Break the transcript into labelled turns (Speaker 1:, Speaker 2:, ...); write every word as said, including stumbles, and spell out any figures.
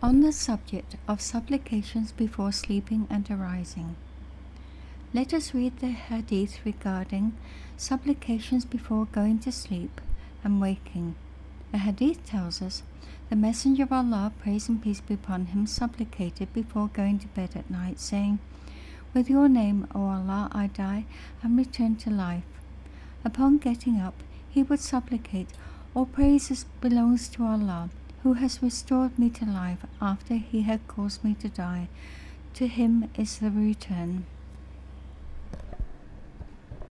Speaker 1: On the subject of supplications before sleeping and arising, let us read the hadith regarding supplications before going to sleep and waking. The hadith tells us, the Messenger of Allah, praise and peace be upon him, supplicated before going to bed at night, saying, "With your name, O Allah, I die and return to life." Upon getting up, he would supplicate, "All praises belongs to Allah, who has restored me to life after he had caused me to die. To him is the return."